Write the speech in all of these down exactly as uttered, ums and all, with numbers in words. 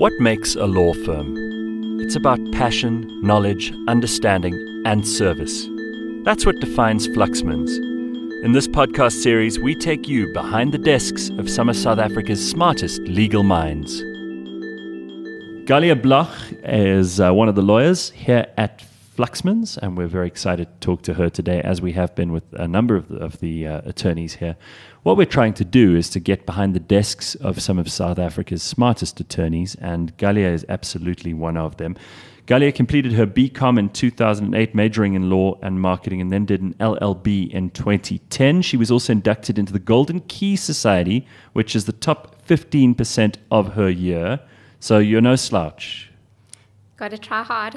What makes a law firm? It's about passion, knowledge, understanding, and service. That's what defines Fluxmans. In this podcast series, we take you behind the desks of some of South Africa's smartest legal minds. Galia Bloch is uh, one of the lawyers here at Fluxmans, and we're very excited to talk to her today, as we have been with a number of the, of the uh, attorneys here. What we're trying to do is to get behind the desks of some of South Africa's smartest attorneys, and Galia is absolutely one of them. Galia completed her B Com in two thousand eight, majoring in law and marketing, and then did an L L B in twenty ten. She was also inducted into the Golden Key Society, which is the top fifteen percent of her year. So you're no slouch. Got to try hard.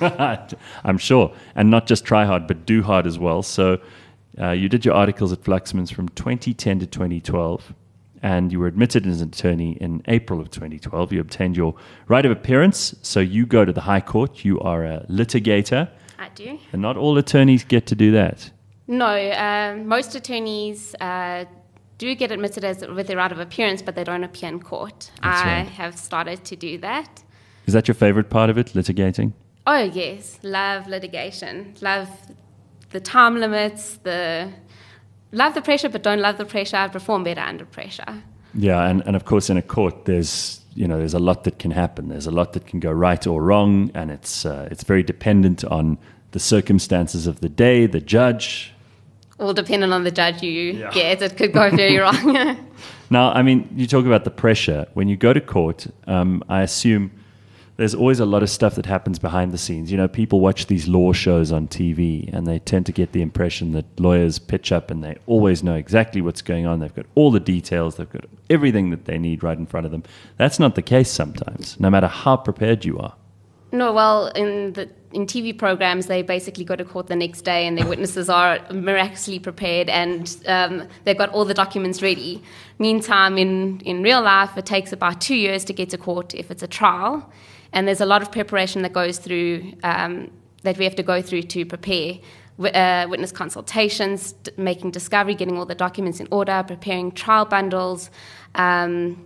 I'm sure. And not just try hard, but do hard as well. So uh, you did your articles at Fluxmans from twenty ten to twenty twelve, and you were admitted as an attorney in April of twenty twelve. You obtained your right of appearance, so you go to the High Court. You are a litigator. I do. And not all attorneys get to do that. No, uh, most attorneys uh, do get admitted as with their right of appearance, but they don't appear in court. That's I right. have started to do that. Is that your favorite part of it, litigating? Oh, yes. Love litigation. Love the time limits, the love the pressure, but don't love the pressure. I perform better under pressure. Yeah, and, and of course in a court there's you know there's a lot that can happen. There's a lot that can go right or wrong, and it's uh, it's very dependent on the circumstances of the day, the judge. All depending on the judge you Yeah. get, it could go very wrong. Now, I mean, you talk about the pressure. When you go to court, um, I assume there's always a lot of stuff that happens behind the scenes. You know, people watch these law shows on T V, and they tend to get the impression that lawyers pitch up and they always know exactly what's going on. They've got all the details. They've got everything that they need right in front of them. That's not the case sometimes, no matter how prepared you are. No, well, in the in T V programs, they basically go to court the next day, and their witnesses are miraculously prepared, and um, they've got all the documents ready. Meantime, in, in real life, it takes about two years to get to court if it's a trial, and there's a lot of preparation that goes through um, that we have to go through to prepare. Uh, witness consultations, d- making discovery, getting all the documents in order, preparing trial bundles. Um,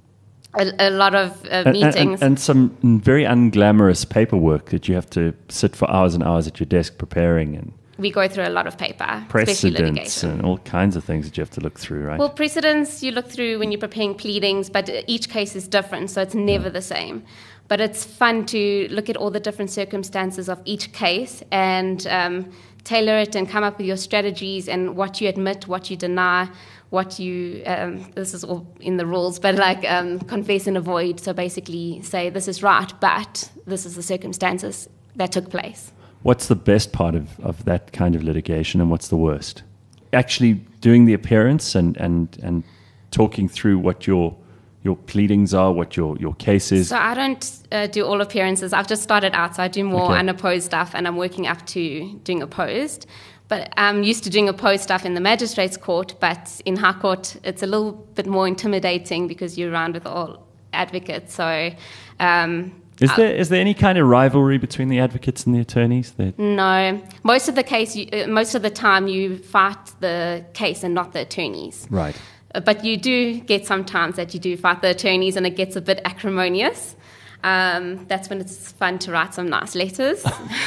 A, a lot of uh, And- meetings. And, and some very unglamorous paperwork that you have to sit for hours and hours at your desk preparing, and we go through a lot of paper, especially precedents litigation. and all kinds of things that you have to look through, right? Well, precedents you look through when you're preparing pleadings, but each case is different, so it's never Yeah. the same. But it's fun to look at all the different circumstances of each case and um, tailor it and come up with your strategies and what you admit, what you deny, what you, um, this is all in the rules, but like um, confess and avoid. So basically say this is right, but this is the circumstances that took place. What's the best part of, of that kind of litigation, and what's the worst? Actually doing the appearance and, and, and talking through what your your pleadings are, what your, your case is. So I don't uh, do all appearances. I've just started out, so I do more Okay. unopposed stuff, and I'm working up to doing opposed. But I'm used to doing opposed stuff in the magistrate's court, but in High Court, it's a little bit more intimidating because you're around with all advocates. So um, Is I- there is there any kind of rivalry between the advocates and the attorneys? That, no, most of the case, you, uh, most of the time, you fight the case and not the attorneys. right. Uh, But you do get sometimes that you do fight the attorneys, and it gets a bit acrimonious. Um, that's when it's fun to write some nice letters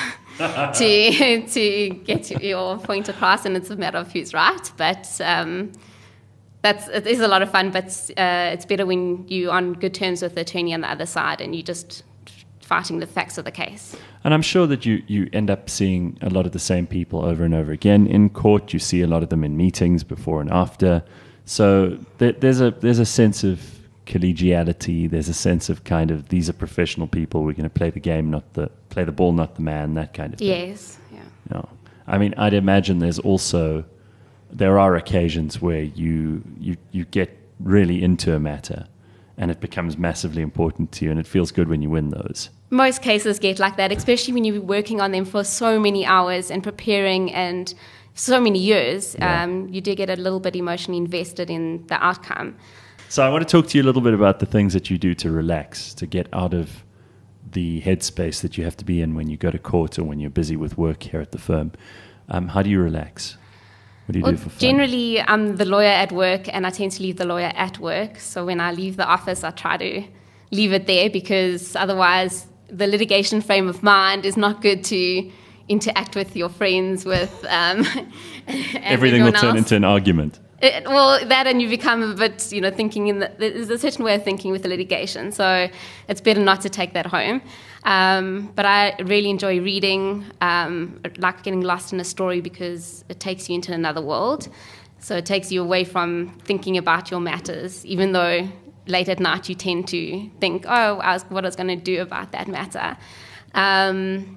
to to get your point across, and it's a matter of who's right. But um, that's it is a lot of fun. But uh, it's better when you're on good terms with the attorney on the other side, and you're just fighting the facts of the case. And I'm sure that you, you end up seeing a lot of the same people over and over again in court. You see a lot of them in meetings before and after. So there, there's a there's a sense of collegiality. There's a sense of kind of, these are professional people. We're going to play the game, not the play the ball, not the man. That kind of thing. Yes, yeah. No. I mean, I'd imagine there's also, there are occasions where you, you, you get really into a matter and it becomes massively important to you, and it feels good when you win those. Most cases get like that, especially when you're working on them for so many hours and preparing and so many years. Yeah. Um, you do get a little bit emotionally invested in the outcome. So I want to talk to you a little bit about the things that you do to relax, to get out of the headspace that you have to be in when you go to court or when you're busy with work here at the firm. Um, how do you relax? What do you Well, do for fun? generally, I'm the lawyer at work, and I tend to leave the lawyer at work. So when I leave the office, I try to leave it there, because otherwise the litigation frame of mind is not good to interact with your friends with. Um, Everything will turn into an argument. It, well, that, and you become a bit, you know, thinking in the, there's a certain way of thinking with the litigation, so it's better not to take that home. Um, but I really enjoy reading, um, like getting lost in a story, because it takes you into another world. So it takes you away from thinking about your matters, even though late at night you tend to think, oh, I was, what I was going to do about that matter. Um,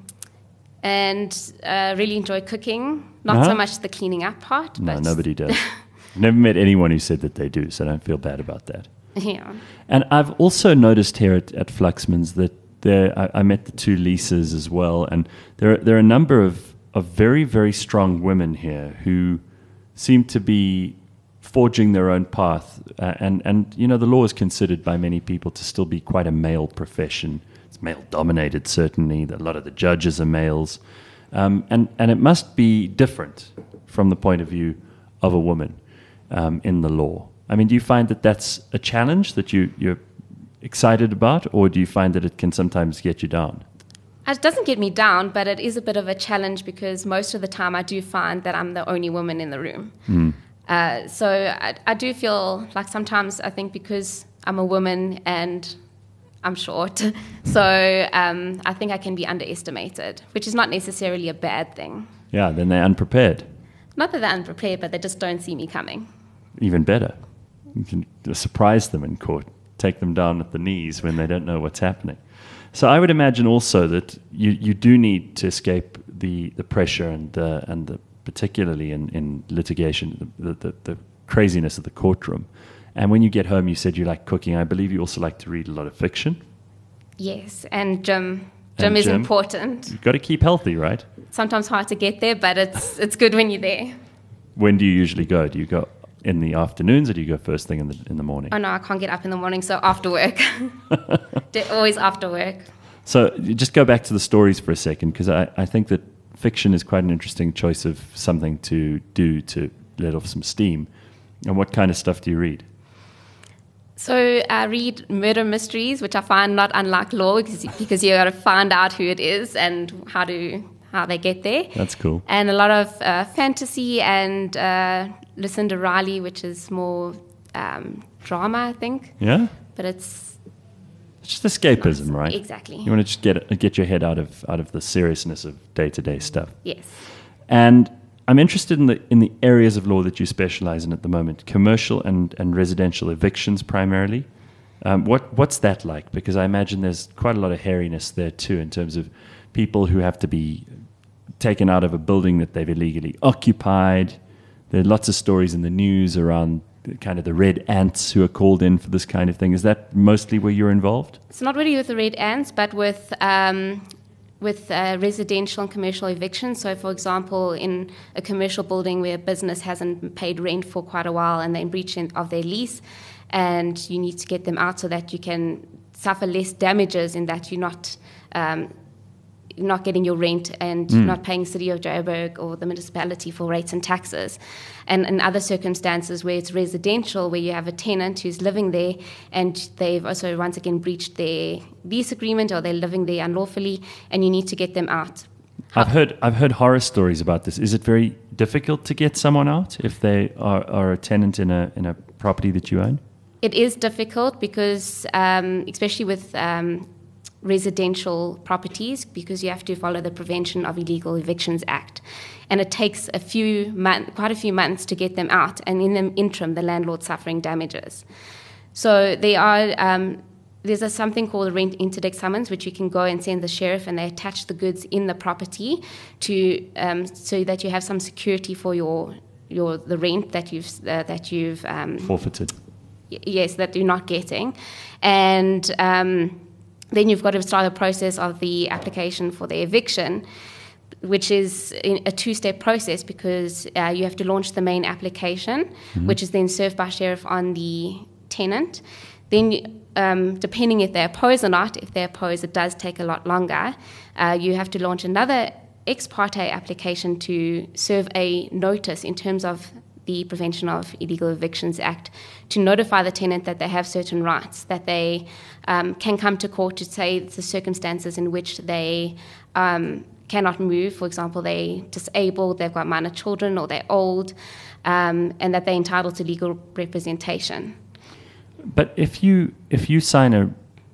and uh, really enjoy cooking, not uh-huh. so much the cleaning up part. No, but nobody does. Never met anyone who said that they do, so don't feel bad about that. Yeah. And I've also noticed here at, at Fluxman's that there, I, I met the two Lisas as well, and there, there are a number of, of very, very strong women here who seem to be forging their own path. Uh, and, and, you know, the law is considered by many people to still be quite a male profession. It's male-dominated, certainly. A lot of the judges are males. Um, and, and it must be different from the point of view of a woman um, in the law. I mean, do you find that that's a challenge that you, you're excited about, or do you find that it can sometimes get you down? It doesn't get me down, but it is a bit of a challenge, because most of the time I do find that I'm the only woman in the room. Mm. Uh, so I, I do feel like sometimes I think because I'm a woman and I'm short, so um, I think I can be underestimated, which is not necessarily a bad thing. Yeah, then they're unprepared. Not that they're unprepared, but they just don't see me coming. Even better. You can surprise them in court, take them down at the knees when they don't know what's happening. So I would imagine also that you, you do need to escape the, the pressure and uh, and the, particularly in, in litigation, the, the, the craziness of the courtroom. And when you get home, you said you like cooking. I believe you also like to read a lot of fiction. Yes, and gym. Gym and is gym. important. You've got to keep healthy, right? Sometimes hard to get there, but it's it's good when you're there. When do you usually go? Do you go in the afternoons, or do you go first thing in the in the morning? Oh no, I can't get up in the morning, so after work. Always after work. So just go back to the stories for a second, because I, I think that fiction is quite an interesting choice of something to do to let off some steam. And what kind of stuff do you read? So I read murder mysteries, which I find not unlike law, because, because you got to find out who it is and how to how they get there. That's cool. And a lot of uh, fantasy and uh, Lucinda Riley, which is more um, drama, I think. Yeah. But it's it's just escapism, right? Exactly. You want to just get get your head out of out of the seriousness of day to day stuff. Yes. And I'm interested in the in the areas of law that you specialize in at the moment, commercial and, and residential evictions primarily. Um, what what's that like? Because I imagine there's quite a lot of hairiness there too, in terms of people who have to be taken out of a building that they've illegally occupied. There are lots of stories in the news around kind of the red ants who are called in for this kind of thing. Is that mostly where you're involved? It's not really with the red ants, but with um, with uh, residential and commercial evictions. So, for example, in a commercial building where a business hasn't paid rent for quite a while and they're in breach of their lease, and you need to get them out so that you can suffer less damages in that you're not um, not getting your rent and mm. not paying City of Joburg or the municipality for rates and taxes. And in other circumstances where it's residential, where you have a tenant who's living there and they've also once again breached their lease agreement or they're living there unlawfully, and you need to get them out. I've heard I've heard horror stories about this. Is it very difficult to get someone out if they are, are a tenant in a in a property that you own? It is difficult because, um, especially with um, residential properties, because you have to follow the Prevention of Illegal Evictions Act, and it takes a few months, quite a few months to get them out, and in the interim, the landlord's suffering damages. So they are. Um, there's a, something called a rent interdict summons, which you can go and send the sheriff, and they attach the goods in the property to um, so that you have some security for your your the rent that you've uh, that you've um, forfeited. Y- yes, that you're not getting, and. Um, Then you've got to start the process of the application for the eviction, which is a two-step process because uh, you have to launch the main application, mm-hmm. which is then served by sheriff on the tenant. Then, um, depending if they oppose or not, if they oppose, it does take a lot longer. Uh, you have to launch another ex parte application to serve a notice in terms of the Prevention of Illegal Evictions Act to notify the tenant that they have certain rights, that they um, can come to court to say the circumstances in which they um, cannot move. For example, they're disabled, they've got minor children, or they're old, um, and that they're entitled to legal representation. But if you if you sign a,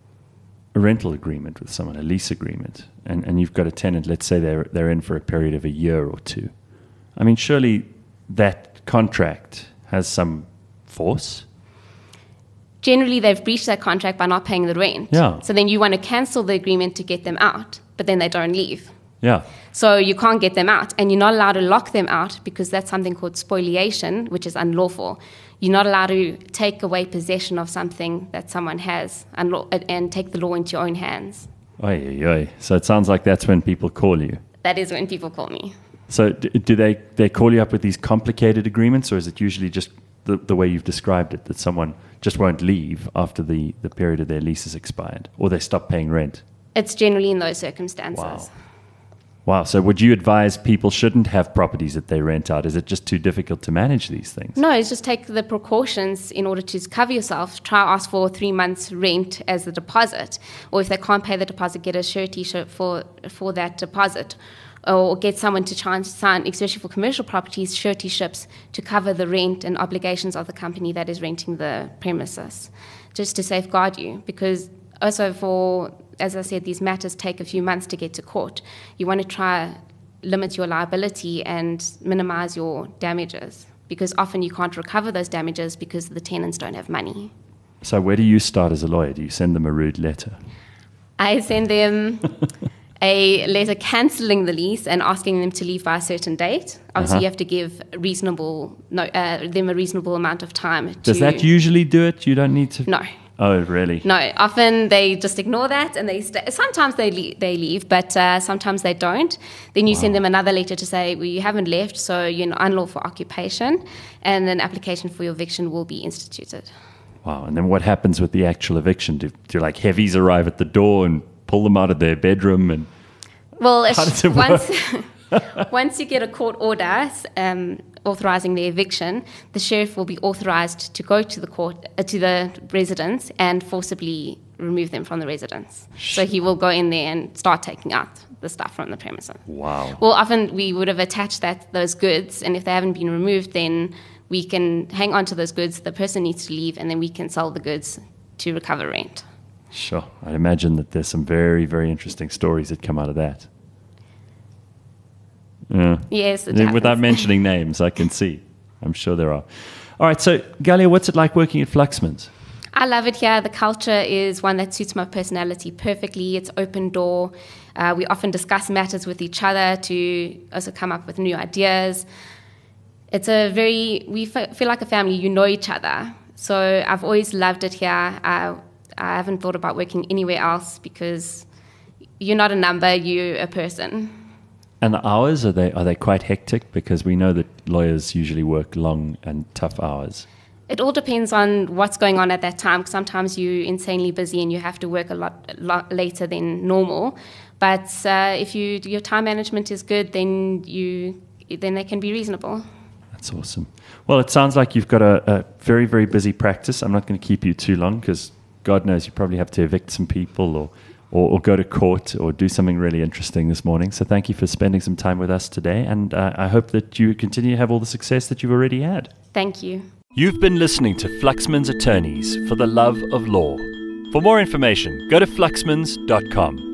a rental agreement with someone, a lease agreement, and, and you've got a tenant, let's say they're they're in for a period of a year or two, I mean, surely that contract has some force? Generally, they've breached that contract by not paying the rent. Yeah. So then you want to cancel the agreement to get them out, but then they don't leave. Yeah. So you can't get them out, and you're not allowed to lock them out because that's something called spoliation, which is unlawful. You're not allowed to take away possession of something that someone has unlaw- and take the law into your own hands. Oy, oy, oy. So it sounds like that's when people call you. That is when people call me. So do, do they, they call you up with these complicated agreements, or is it usually just the, the way you've described it, that someone just won't leave after the, the period of their lease is expired, or they stop paying rent? It's generally in those circumstances. Wow. Wow. So would you advise people shouldn't have properties that they rent out? Is it just too difficult to manage these things? No, it's just take the precautions in order to cover yourself. Try ask for three months' rent as the deposit. Or if they can't pay the deposit, get a surety for, for that deposit. Or get someone to try and sign, especially for commercial properties, suretyships to cover the rent and obligations of the company that is renting the premises, just to safeguard you. Because also for, as I said, these matters take a few months to get to court. You want to try limit your liability and minimize your damages, because often you can't recover those damages because the tenants don't have money. So where do you start as a lawyer? Do you send them a rude letter? I send them a letter cancelling the lease and asking them to leave by a certain date. Obviously, Uh-huh. you have to give reasonable no, uh, them a reasonable amount of time. Does to, that usually do it? You don't need to... No. Oh, really? No, often they just ignore that and they stay. Sometimes they le- they leave, but uh, sometimes they don't. Then you Wow. send them another letter to say, well, you haven't left, so you're in unlawful occupation, and an application for your eviction will be instituted. Wow. And then what happens with the actual eviction? Do, do like heavies arrive at the door and pull them out of their bedroom? And Well, How does it once, once you get a court order um, authorising the eviction, the sheriff will be authorised to go to the court uh, to the residence and forcibly remove them from the residence. So he will go in there and start taking out the stuff from the premises. Wow. Well, often we would have attached that those goods, and if they haven't been removed, then we can hang on to those goods. The person needs to leave, and then we can sell the goods to recover rent. Sure. I imagine that there's some very, very interesting stories that come out of that. Yeah. Yes, it Yeah, without happens. mentioning names, I can see. I'm sure there are. All right, so Galia, what's it like working at Fluxman's? I love it here. The culture is one that suits my personality perfectly. It's open door. Uh, we often discuss matters with each other to also come up with new ideas. It's a very, we f- feel like a family. You know each other. So I've always loved it here. I, I haven't thought about working anywhere else because you're not a number, you're a person. And the hours, are they are they quite hectic? Because we know that lawyers usually work long and tough hours. It all depends on what's going on at that time. Sometimes you're insanely busy and you have to work a lot, a lot later than normal. But uh, if you your time management is good, then you then they can be reasonable. That's awesome. Well, it sounds like you've got a, a very, very busy practice. I'm not going to keep you too long because God knows you probably have to evict some people or, or, or go to court or do something really interesting this morning. So thank you for spending some time with us today. And uh, I hope that you continue to have all the success that you've already had. Thank you. You've been listening to Fluxman's Attorneys for the Love of Law. For more information, go to fluxmans dot com.